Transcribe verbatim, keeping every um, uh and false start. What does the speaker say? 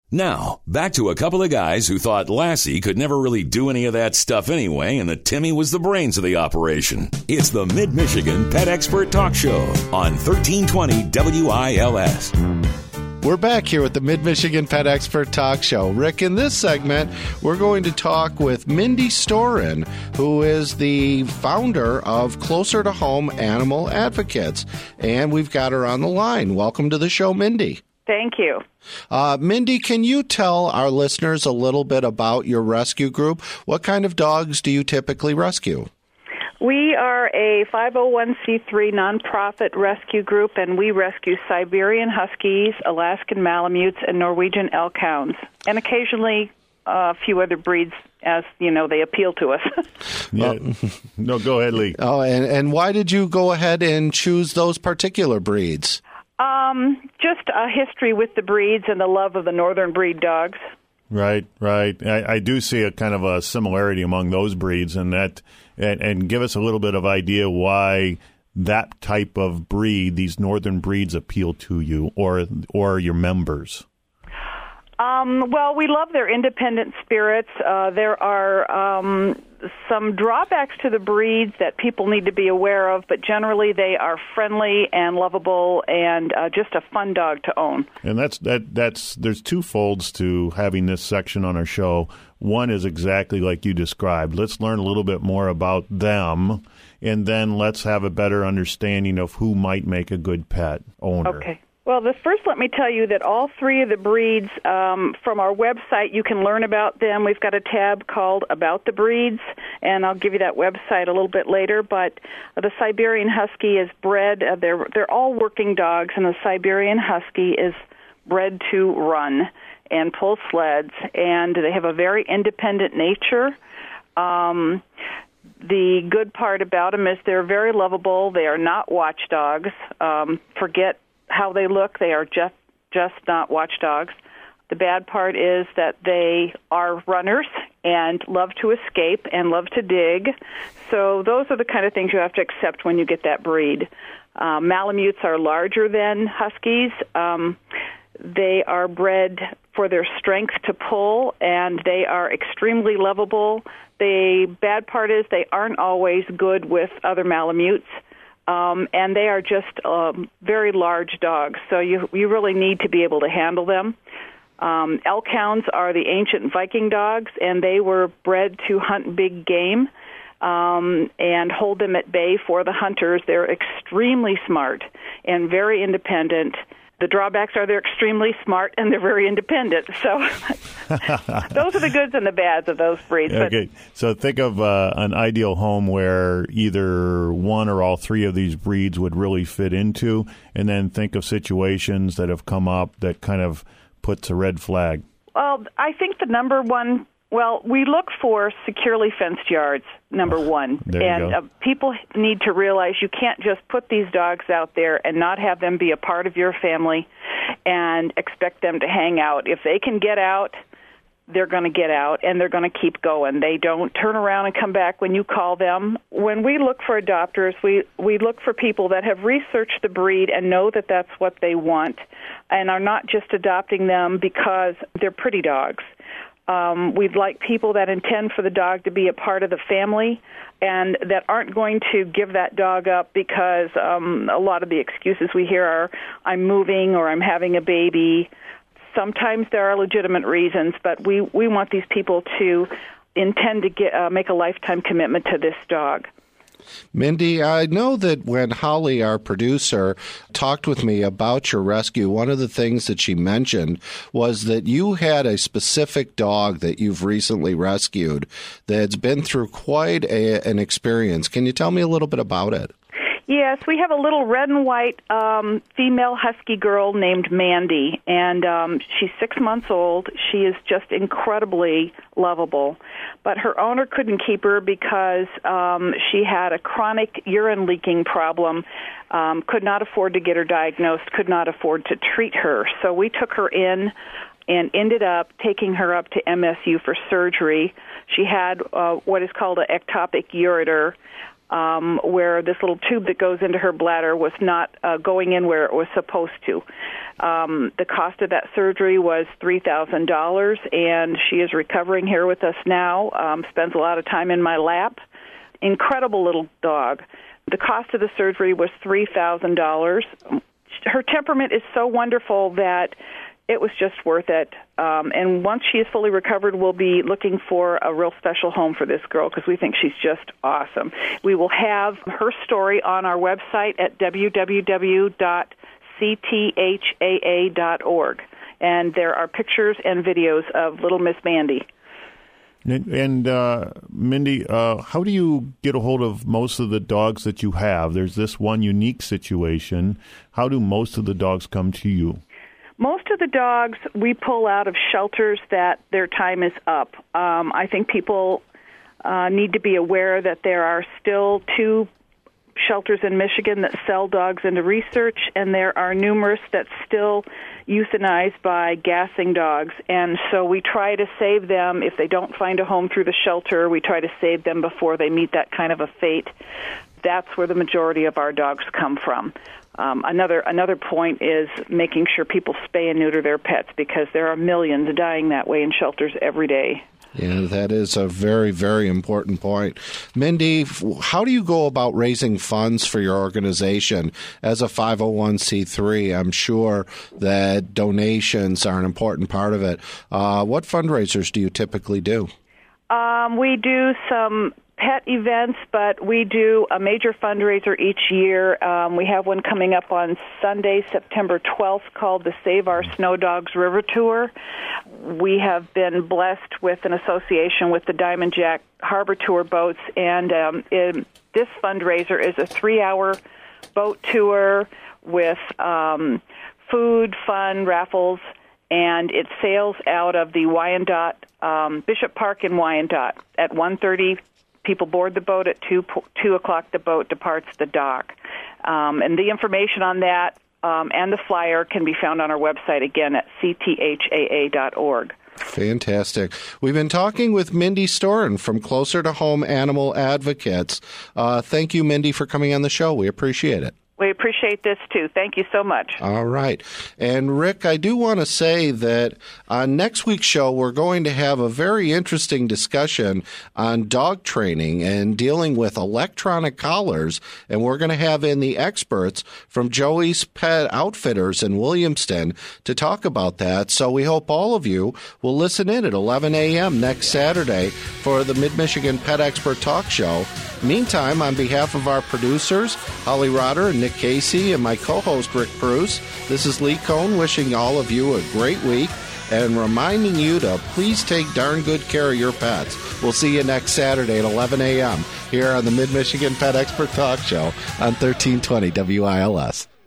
Now, back to a couple of guys who thought Lassie could never really do any of that stuff anyway, and that Timmy was the brains of the operation. It's the Mid-Michigan Pet Expert Talk Show on thirteen twenty W I L S. We're back here with the Mid-Michigan Pet Expert Talk Show. Rick, in this segment, we're going to talk with Mindy Storen, who is the founder of Closer to Home Animal Advocates. And we've got her on the line. Welcome to the show, Mindy. Thank you. Uh, Mindy, can you tell our listeners a little bit about your rescue group? What kind of dogs do you typically rescue? We are a five oh one c three nonprofit rescue group, and we rescue Siberian Huskies, Alaskan Malamutes, and Norwegian Elk Hounds, and occasionally uh, a few other breeds, as, you know, they appeal to us. Yeah. No, go ahead, Lee. Oh, and, and why did you go ahead and choose those particular breeds? Um, just a history with the breeds and the love of the northern breed dogs. Right, right. I, I do see a kind of a similarity among those breeds, and that, and, and give us a little bit of idea why that type of breed, these northern breeds, appeal to you or or your members. Um, well, we love their independent spirits. Uh, there are um, some drawbacks to the breeds that people need to be aware of, but generally they are friendly and lovable and uh, just a fun dog to own. And that's that. That's there's two folds to having this section on our show. One is exactly like you described. Let's learn a little bit more about them, and then let's have a better understanding of who might make a good pet owner. Okay. Well, the first, let me tell you that all three of the breeds, um, from our website, you can learn about them. We've got a tab called About the Breeds, and I'll give you that website a little bit later. But the Siberian Husky is bred, uh, they're, they're all working dogs, and the Siberian Husky is bred to run and pull sleds, and they have a very independent nature. Um, the good part about them is they're very lovable. They are not watchdogs. Um, forget how they look, they are just just not watchdogs. The bad part is that they are runners and love to escape and love to dig. So those are the kind of things you have to accept when you get that breed. Uh, Malamutes are larger than Huskies. Um, they are bred for their strength to pull, and they are extremely lovable. The bad part is they aren't always good with other Malamutes. Um, and they are just um, very large dogs, so you you really need to be able to handle them. Um, elk hounds are the ancient Viking dogs, and they were bred to hunt big game um, and hold them at bay for the hunters. They're extremely smart and very independent. The drawbacks are they're extremely smart and they're very independent. So those are the goods and the bads of those breeds. Okay, but, so think of uh, an ideal home where either one or all three of these breeds would really fit into, and then think of situations that have come up that kind of puts a red flag. Well, I think the number one, well, we look for securely fenced yards, number one. There you and go. Uh, people need to realize you can't just put these dogs out there and not have them be a part of your family and expect them to hang out. If they can get out, they're going to get out, and they're going to keep going. They don't turn around and come back when you call them. When we look for adopters, we, we look for people that have researched the breed and know that that's what they want and are not just adopting them because they're pretty dogs. Um, we'd like people that intend for the dog to be a part of the family and that aren't going to give that dog up because um, a lot of the excuses we hear are, I'm moving or I'm having a baby. Sometimes there are legitimate reasons, but we, we want these people to intend to get, uh, make a lifetime commitment to this dog. Mindy, I know that when Holly, our producer, talked with me about your rescue, one of the things that she mentioned was that you had a specific dog that you've recently rescued that's been through quite a, an experience. Can you tell me a little bit about it? Yes, we have a little red and white um, female husky girl named Mandy, and um, she's six months old. She is just incredibly lovable, but her owner couldn't keep her because um, she had a chronic urine leaking problem, um, could not afford to get her diagnosed, could not afford to treat her. So we took her in and ended up taking her up to M S U for surgery. She had uh, what is called an ectopic ureter. um, where this little tube that goes into her bladder was not uh, going in where it was supposed to. Um, the cost of that surgery was three thousand dollars, and she is recovering here with us now, um, spends a lot of time in my lap. Incredible little dog. The cost of the surgery was three thousand dollars. Her temperament is so wonderful that it was just worth it. Um, and once she is fully recovered, we'll be looking for a real special home for this girl because we think she's just awesome. We will have her story on our website at w w w dot c t h a a dot org. And there are pictures and videos of little Miss Mandy. And, and uh, Mindy, uh, how do you get a hold of most of the dogs that you have? There's this one unique situation. How do most of the dogs come to you? Most of the dogs we pull out of shelters that their time is up. Um, I think people uh, need to be aware that there are still two shelters in Michigan that sell dogs into research, and there are numerous that still euthanize by gassing dogs. And so we try to save them. If they don't find a home through the shelter, we try to save them before they meet that kind of a fate. That's where the majority of our dogs come from. Um, another another point is making sure people spay and neuter their pets because there are millions dying that way in shelters every day. Yeah, that is a very, very important point. Mindy, how do you go about raising funds for your organization as a five oh one c three? I'm sure that donations are an important part of it. Uh, what fundraisers do you typically do? Um, we do some pet events, but we do a major fundraiser each year. Um, we have one coming up on Sunday, September twelfth, called the Save Our Snow Dogs River Tour. We have been blessed with an association with the Diamond Jack Harbor Tour boats, and um, it, this fundraiser is a three-hour boat tour with um, food, fun, raffles, and it sails out of the Wyandotte, um, Bishop Park in Wyandotte at one thirty. People board the boat at two, two o'clock. The boat departs the dock. Um, and the information on that um, and the flyer can be found on our website, again, at c t h a a dot org. Fantastic. We've been talking with Mindy Storen from Closer to Home Animal Advocates. Uh, thank you, Mindy, for coming on the show. We appreciate it. We appreciate this, too. Thank you so much. All right. And, Rick, I do want to say that on next week's show, we're going to have a very interesting discussion on dog training and dealing with electronic collars. And we're going to have in the experts from Joey's Pet Outfitters in Williamston to talk about that. So we hope all of you will listen in at eleven a.m. next Saturday for the Mid-Michigan Pet Expert Talk Show. Meantime, on behalf of our producers, Holly Rotter and Nick Casey, and my co-host, Rick Bruce, this is Lee Cohn wishing all of you a great week and reminding you to please take darn good care of your pets. We'll see you next Saturday at eleven a.m. here on the Mid-Michigan Pet Expert Talk Show on thirteen twenty W I L S.